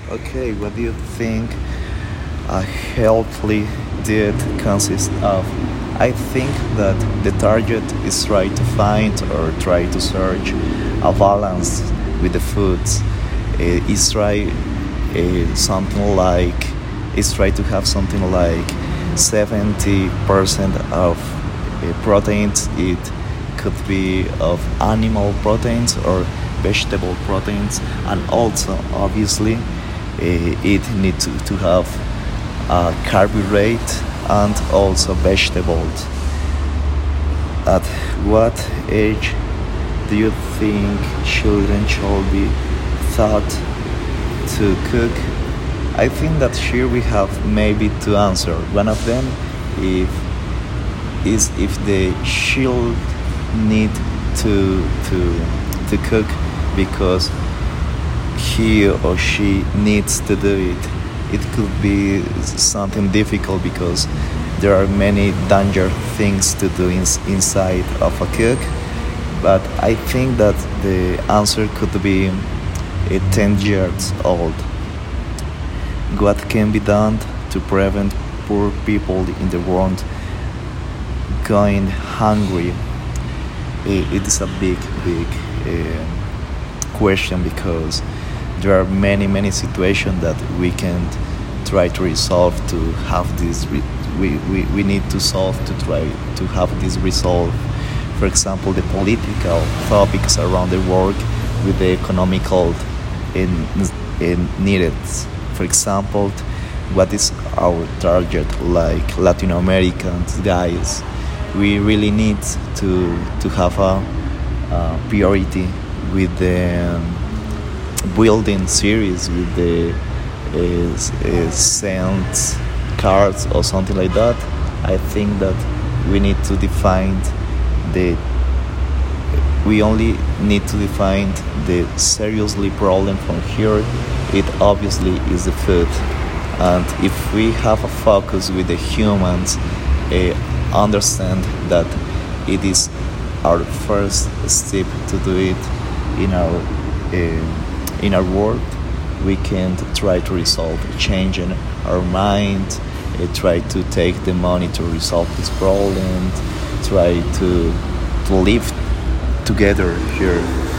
Okay, what do you think a healthy diet consists of? I think that the target is try to find or try to search a balance with the foods. Is try something like is try to have something like 70% of proteins. It could be of animal proteins or vegetable proteins, and also obviously it needs to have carbohydrate and also vegetables. At what age do you think children should be taught to cook? I think that here we have maybe two answers. One of them if is if the child need to cook because he or she needs to do it. It could be something difficult because there are many danger things to do inside of a cook. But I think that the answer could be 10 years old. What can be done to prevent poor people in the world going hungry? It is a big question because there are many situations that we can try to resolve to have this we need to solve to try to have this resolve. For example, the political topics around the world with the economical needs. For example, what is our target like Latin Americans guys? We really need to have a priority with the building series with the cents cards or something like that. I think that we need to define the we only need to define the seriously problem from here. It obviously is the food, and if we have a focus with the humans, understand that it is our first step to do it in our world, we can try to resolve changing our mind, try to take the money to resolve this problem, try to live together here.